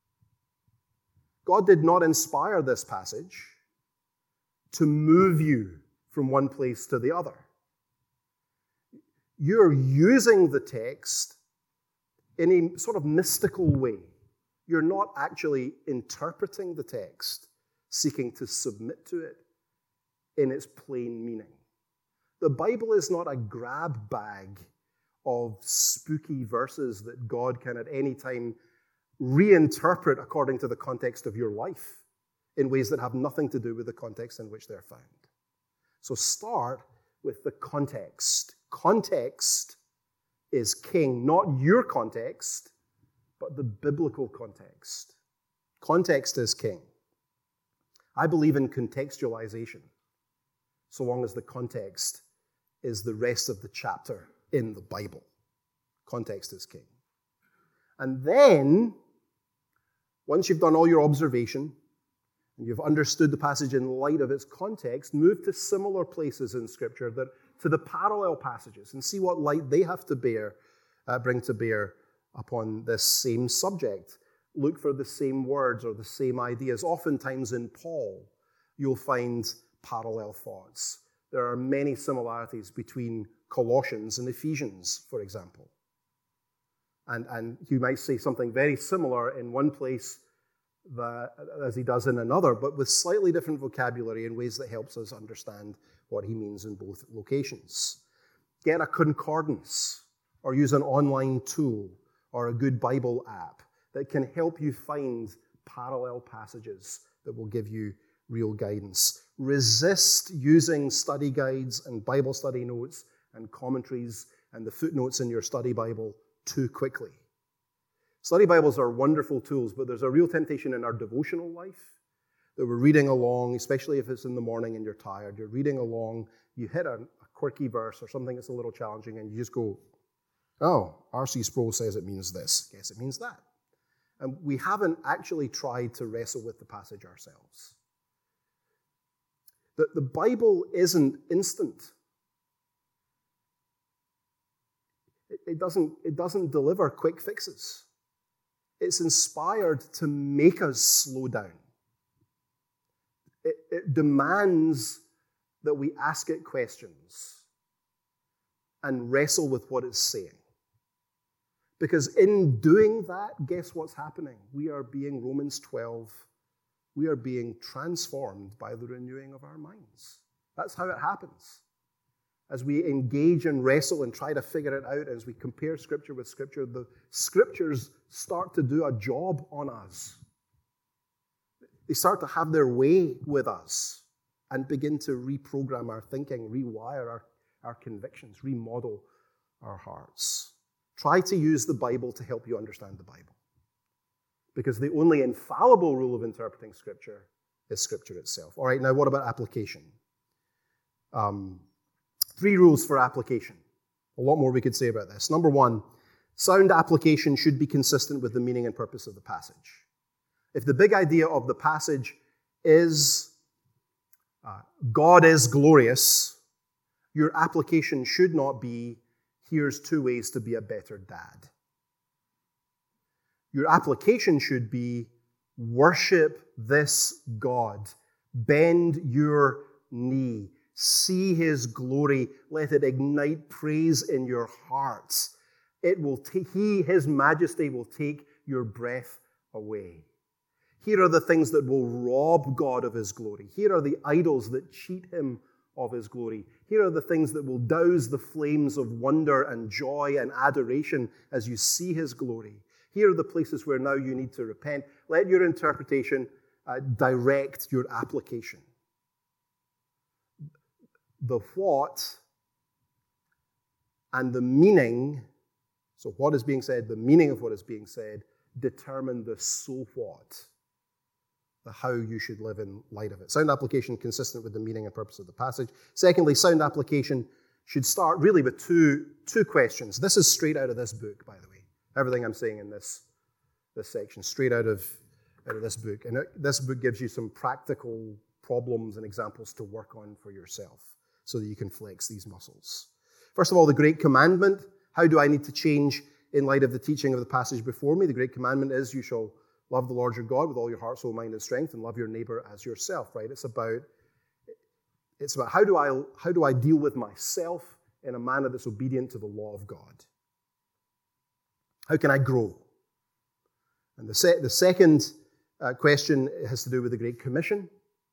God did not inspire this passage to move you from one place to the other. You're using the text in a sort of mystical way. You're not actually interpreting the text, seeking to submit to it in its plain meaning. The Bible is not a grab bag of spooky verses that God can at any time reinterpret according to the context of your life in ways that have nothing to do with the context in which they're found. So start with the context. Context is king, not your context, but the biblical context. Context is king. I believe in contextualization, so long as the context is the rest of the chapter in the Bible. Context is king. And then, once you've done all your observation, and you've understood the passage in light of its context, move to similar places in Scripture, to the parallel passages, and see what light they have to bring to bear upon this same subject. Look for the same words or the same ideas. Oftentimes in Paul, you'll find parallel thoughts. There are many similarities between Colossians and Ephesians, for example. And you might say something very similar in one place as he does in another, but with slightly different vocabulary in ways that helps us understand what he means in both locations. Get a concordance or use an online tool or a good Bible app that can help you find parallel passages that will give you real guidance. Resist using study guides and Bible study notes and commentaries and the footnotes in your study Bible too quickly. Study Bibles are wonderful tools, but there's a real temptation in our devotional life that we're reading along, especially if it's in the morning and you're tired. You're reading along, you hit a quirky verse or something that's a little challenging, and you just go, oh, R.C. Sproul says it means this. Guess it means that. And we haven't actually tried to wrestle with the passage ourselves. The Bible isn't instant. It doesn't deliver quick fixes. It's inspired to make us slow down. It demands that we ask it questions and wrestle with what it's saying. Because in doing that, guess what's happening? We are being, Romans 12, we are being transformed by the renewing of our minds. That's how it happens. As we engage and wrestle and try to figure it out, as we compare Scripture with Scripture, the Scriptures start to do a job on us. They start to have their way with us and begin to reprogram our thinking, rewire our convictions, remodel our hearts. Try to use the Bible to help you understand the Bible. Because the only infallible rule of interpreting Scripture is Scripture itself. All right, now what about application? 3 rules for application. A lot more we could say about this. Number 1, sound application should be consistent with the meaning and purpose of the passage. If the big idea of the passage is God is glorious, your application should not be, here's 2 ways to be a better dad. Your application should be, worship this God. Bend your knee. See his glory. Let it ignite praise in your hearts. His majesty will take your breath away. Here are the things that will rob God of his glory. Here are the idols that cheat him of his glory. Here are the things that will douse the flames of wonder and joy and adoration as you see his glory. Here are the places where now you need to repent. Let your interpretation direct your application. The what and the meaning, so what is being said, the meaning of what is being said, determine the so what the how you should live in light of it. Sound application consistent with the meaning and purpose of the passage. Secondly, sound application should start really with two questions. This is straight out of this book, by the way. Everything I'm saying in this section, straight out of this book. And this book gives you some practical problems and examples to work on for yourself so that you can flex these muscles. First of all, the Great Commandment. How do I need to change in light of the teaching of the passage before me? The Great Commandment is, you shall love the Lord your God with all your heart, soul, mind, and strength, and love your neighbor as yourself, right? It's about how do I deal with myself in a manner that's obedient to the law of God? How can I grow? And the second question has to do with the Great Commission.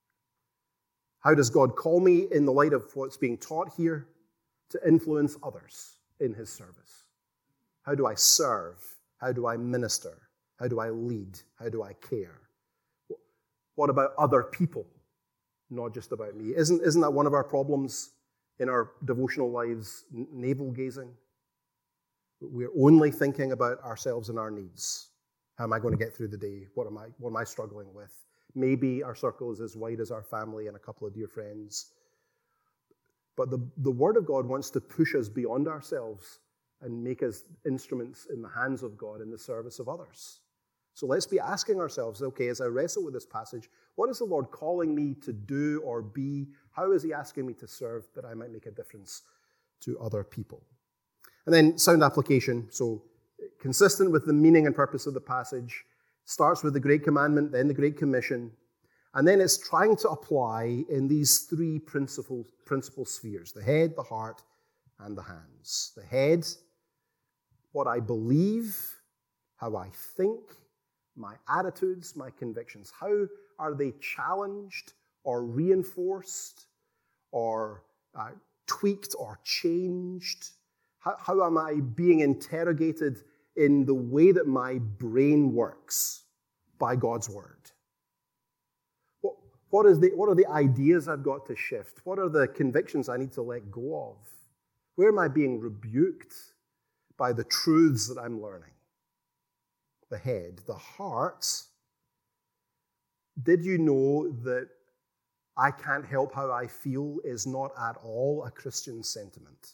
How does God call me in the light of what's being taught here to influence others in his service? How do I serve? How do I minister? How do I lead? How do I care? What about other people? Not just about me. Isn't that one of our problems in our devotional lives, navel-gazing? We're only thinking about ourselves and our needs. How am I going to get through the day? What am I struggling with? Maybe our circle is as wide as our family and a couple of dear friends. But the Word of God wants to push us beyond ourselves and make us instruments in the hands of God in the service of others. So let's be asking ourselves, okay, as I wrestle with this passage, what is the Lord calling me to do or be? How is he asking me to serve that I might make a difference to other people? And then sound application, so consistent with the meaning and purpose of the passage, starts with the Great Commandment, then the Great Commission, and then it's trying to apply in these three principal spheres, the head, the heart, and the hands. The head, what I believe, how I think, my attitudes, my convictions. How are they challenged or reinforced or tweaked or changed? How am I being interrogated in the way that my brain works by God's Word? What are the ideas I've got to shift? What are the convictions I need to let go of? Where am I being rebuked by the truths that I'm learning? The head. The heart. Did you know that I can't help how I feel is not at all a Christian sentiment?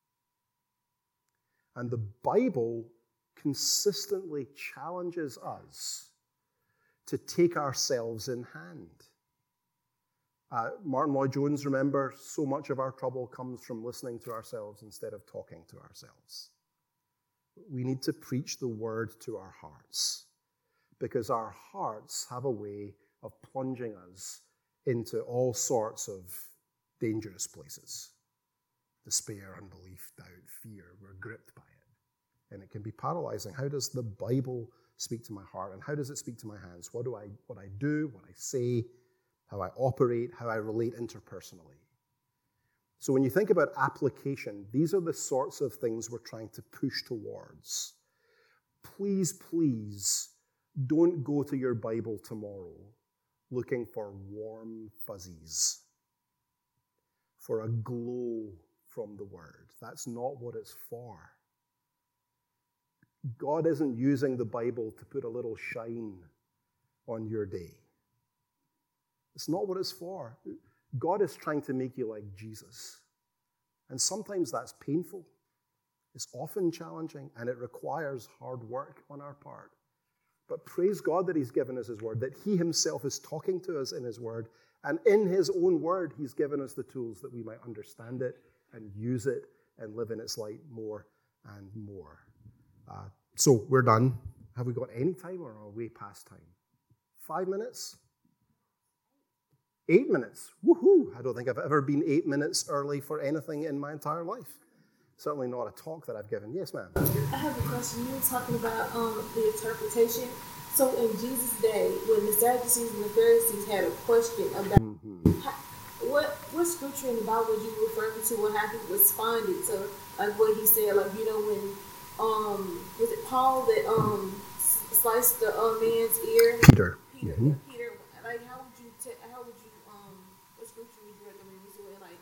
And the Bible consistently challenges us to take ourselves in hand. Martin Lloyd-Jones, remember, so much of our trouble comes from listening to ourselves instead of talking to ourselves. We need to preach the word to our hearts because our hearts have a way of plunging us into all sorts of dangerous places. Despair, unbelief, doubt, fear. We're gripped by it. And it can be paralyzing. How does the Bible speak to my heart? And how does it speak to my hands? What I do, what I say, how I operate, how I relate interpersonally. So when you think about application, these are the sorts of things we're trying to push towards. Please, please, don't go to your Bible tomorrow looking for warm fuzzies, for a glow from the Word. That's not what it's for. God isn't using the Bible to put a little shine on your day. It's not what it's for. God is trying to make you like Jesus. And sometimes that's painful. It's often challenging, and it requires hard work on our part. But praise God that he's given us his word, that he himself is talking to us in his word. And in his own word, he's given us the tools that we might understand it and use it and live in its light more and more. So we're done. Have we got any time or are we past time? 5 minutes? 8 minutes. Woohoo! I don't think I've ever been 8 minutes early for anything in my entire life. Certainly not a talk that I've given. Yes, ma'am.
I have a question. You were talking about the interpretation. So in Jesus' day, when the Sadducees and the Pharisees had a question about what scripture in the Bible would you refer to or how he responded to like what he said, like when was it Paul that sliced the man's ear?
Peter.
Peter. Like how would you what scripture would you recommend me to? Like,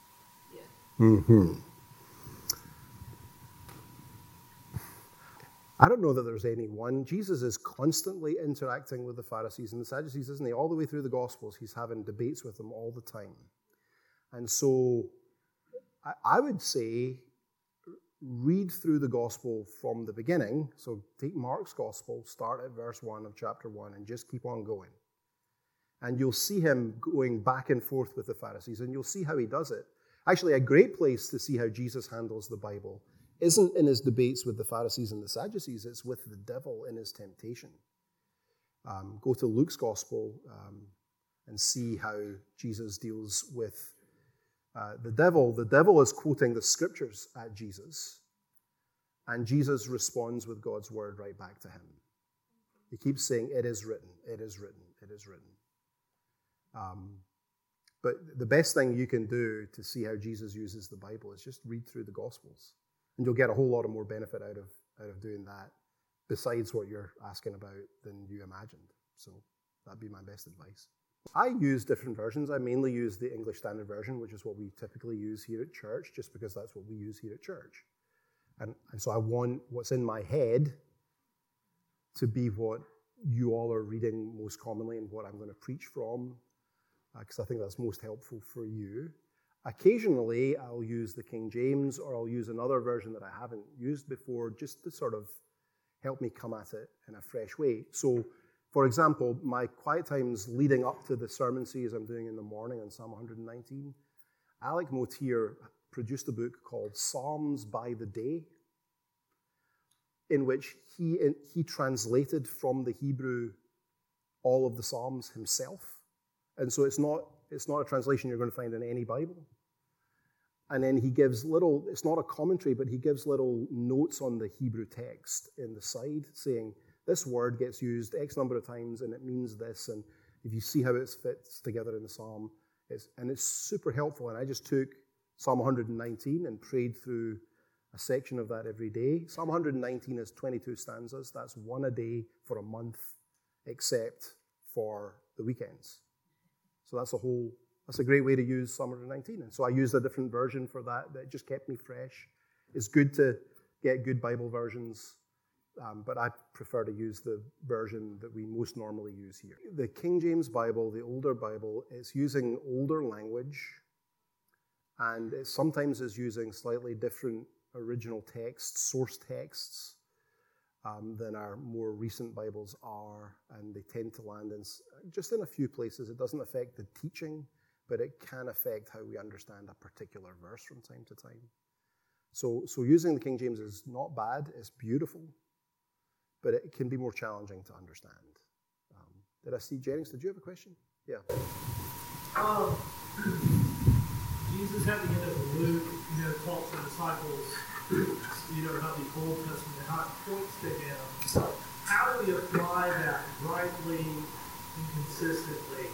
yeah.
I don't know that there's any one. Jesus is constantly interacting with the Pharisees and the Sadducees, isn't he? All the way through the Gospels, he's having debates with them all the time. And so I would say read through the Gospel from the beginning. So take Mark's Gospel, start at verse 1 of chapter 1, and just keep on going. And you'll see him going back and forth with the Pharisees, and you'll see how he does it. Actually, a great place to see how Jesus handles the Bible isn't in his debates with the Pharisees and the Sadducees, it's with the devil in his temptation. Go to Luke's Gospel and see how Jesus deals with the devil. The devil is quoting the scriptures at Jesus, and Jesus responds with God's word right back to him. He keeps saying, "It is written, it is written, it is written." But the best thing you can do to see how Jesus uses the Bible is just read through the Gospels. And you'll get a whole lot of more benefit out of doing that, besides what you're asking about, than you imagined. So that'd be my best advice. I use different versions. I mainly use the English Standard Version, which is what we typically use here at church, just because that's what we use here at church. And so I want what's in my head to be what you all are reading most commonly and what I'm going to preach from, because I think that's most helpful for you. Occasionally, I'll use the King James, or I'll use another version that I haven't used before, just to sort of help me come at it in a fresh way. So, for example, my quiet times leading up to the sermon series I'm doing in the morning on Psalm 119, Alec Motier produced a book called Psalms by the Day, in which he translated from the Hebrew all of the Psalms himself. And so it's not a translation you're going to find in any Bible. And then he gives little, it's not a commentary, but he gives little notes on the Hebrew text in the side saying, this word gets used X number of times and it means this. And if you see how it fits together in the Psalm, it's super helpful. And I just took Psalm 119 and prayed through a section of that every day. Psalm 119 is 22 stanzas. That's one a day for a month, except for the weekends. So that's a great way to use Psalm 119. And so I used a different version for that just kept me fresh. It's good to get good Bible versions, but I prefer to use the version that we most normally use here. The King James Bible, the older Bible, is using older language, and it sometimes is using slightly different original texts, source texts, than our more recent Bibles are, and they tend to land just in a few places. It doesn't affect the teaching, but it can affect how we understand a particular verse from time to time. So using the King James is not bad, it's beautiful, but it can be more challenging to understand. Did I see Jennings? Did you have a question? Yeah.
Jesus at the end of Luke, talks to the disciples, about the Old Testament and how it points to him. How do we apply that rightly and consistently?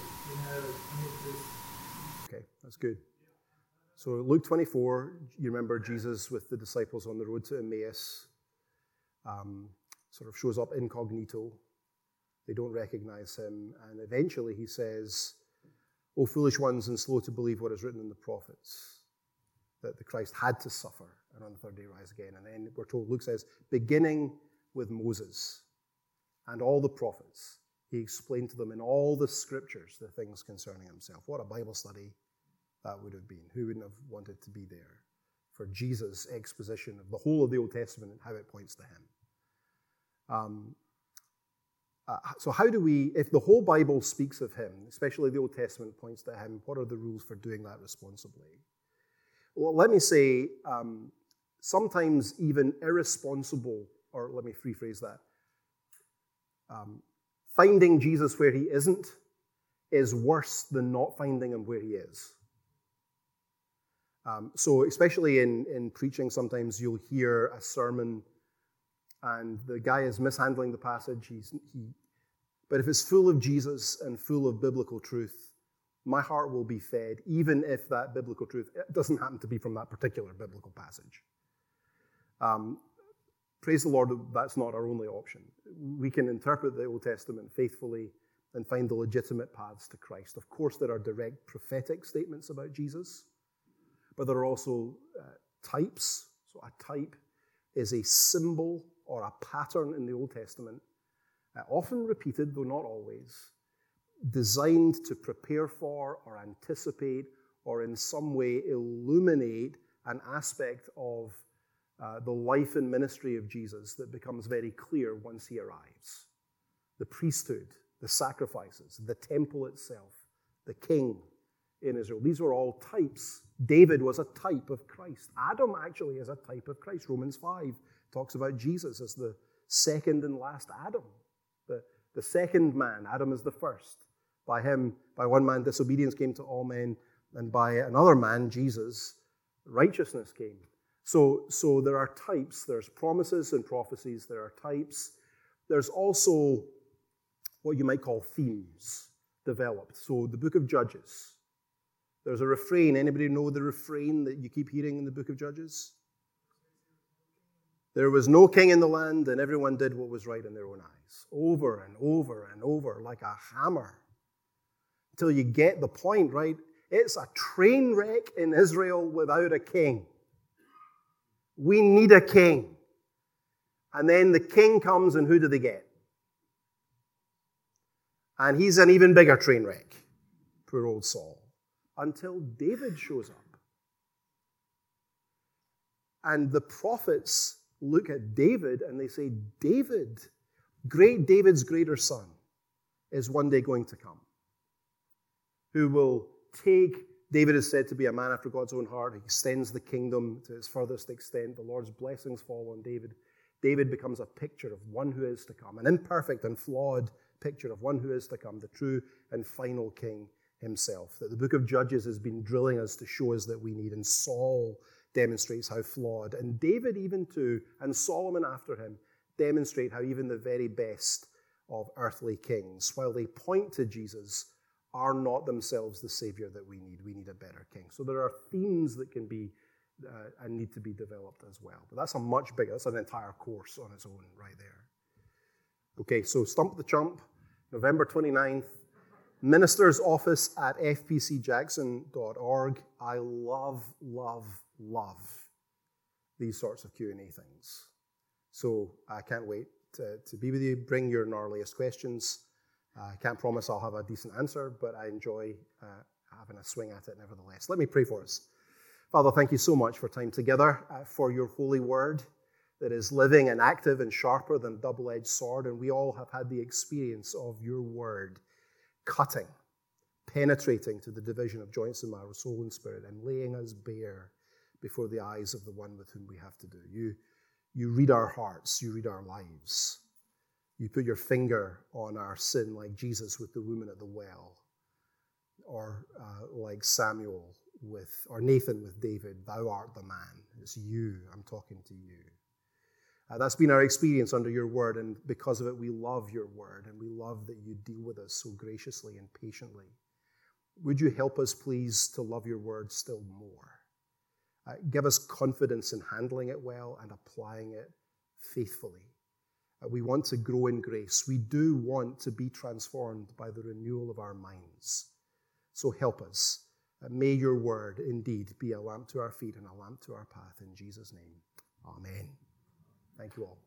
Okay, that's good. So Luke 24, you remember Jesus with the disciples on the road to Emmaus, sort of shows up incognito. They don't recognize him, and eventually he says, "O foolish ones, and slow to believe what is written in the prophets, that the Christ had to suffer and on the third day rise again." And then we're told, Luke says, beginning with Moses and all the prophets, he explained to them in all the scriptures the things concerning himself. What a Bible study that would have been. Who wouldn't have wanted to be there for Jesus' exposition of the whole of the Old Testament and how it points to him? So how do we, if the whole Bible speaks of him, especially the Old Testament points to him, what are the rules for doing that responsibly? Well, let me say, sometimes even irresponsible, or let me rephrase that, finding Jesus where he isn't is worse than not finding him where he is. So especially in preaching, sometimes you'll hear a sermon and the guy is mishandling the passage. But if it's full of Jesus and full of biblical truth, my heart will be fed, even if that biblical truth doesn't happen to be from that particular biblical passage. Praise the Lord, that's not our only option. We can interpret the Old Testament faithfully and find the legitimate paths to Christ. Of course, there are direct prophetic statements about Jesus, but there are also types. So a type is a symbol or a pattern in the Old Testament, often repeated, though not always, designed to prepare for or anticipate or in some way illuminate an aspect of the life and ministry of Jesus that becomes very clear once he arrives. The priesthood, the sacrifices, the temple itself, the king in Israel. These were all types. David was a type of Christ. Adam actually is a type of Christ. Romans 5 talks about Jesus as the second and last Adam. The second man, Adam is the first. By one man, disobedience came to all men, and by another man, Jesus, righteousness came. So there are types. There's promises and prophecies. There are types. There's also what you might call themes developed. So the book of Judges. There's a refrain. Anybody know the refrain that you keep hearing in the book of Judges? There was no king in the land, and everyone did what was right in their own eyes. Over and over and over, like a hammer. Until you get the point, right? It's a train wreck in Israel without a king. We need a king. And then the king comes, and who do they get? And he's an even bigger train wreck. Poor old Saul. Until David shows up. And the prophets look at David and they say, David's greater son is one day going to come, who will take, David is said to be a man after God's own heart. He extends the kingdom to its furthest extent. The Lord's blessings fall on David. David becomes a picture of one who is to come, an imperfect and flawed picture of one who is to come, the true and final king himself, that the book of Judges has been drilling us to show us that we need. And Saul demonstrates how flawed. And David even too, and Solomon after him, demonstrate how even the very best of earthly kings, while they point to Jesus, are not themselves the Savior that we need. We need a better king. So there are themes that can be and need to be developed as well. But that's that's an entire course on its own right there. Okay, so Stump the Chump, November 29th. Minister's office at fpcjackson.org. I love these sorts of Q&A things. So I can't wait to be with you. Bring your gnarliest questions. I can't promise I'll have a decent answer, but I enjoy having a swing at it nevertheless. Let me pray for us. Father, thank you so much for time together, for your holy word that is living and active and sharper than a double-edged sword, and we all have had the experience of your word cutting, penetrating to the division of joints and marrow, soul and spirit, and laying us bare before the eyes of the one with whom we have to do. You read our hearts, you read our lives. You put your finger on our sin like Jesus with the woman at the well, or like Samuel or Nathan with David, thou art the man. It's you, I'm talking to you. That's been our experience under your word, and because of it, we love your word, and we love that you deal with us so graciously and patiently. Would you help us, please, to love your word still more? Give us confidence in handling it well and applying it faithfully. We want to grow in grace. We do want to be transformed by the renewal of our minds. So help us. May your word indeed be a lamp to our feet and a lamp to our path. In Jesus' name, amen. Thank you all.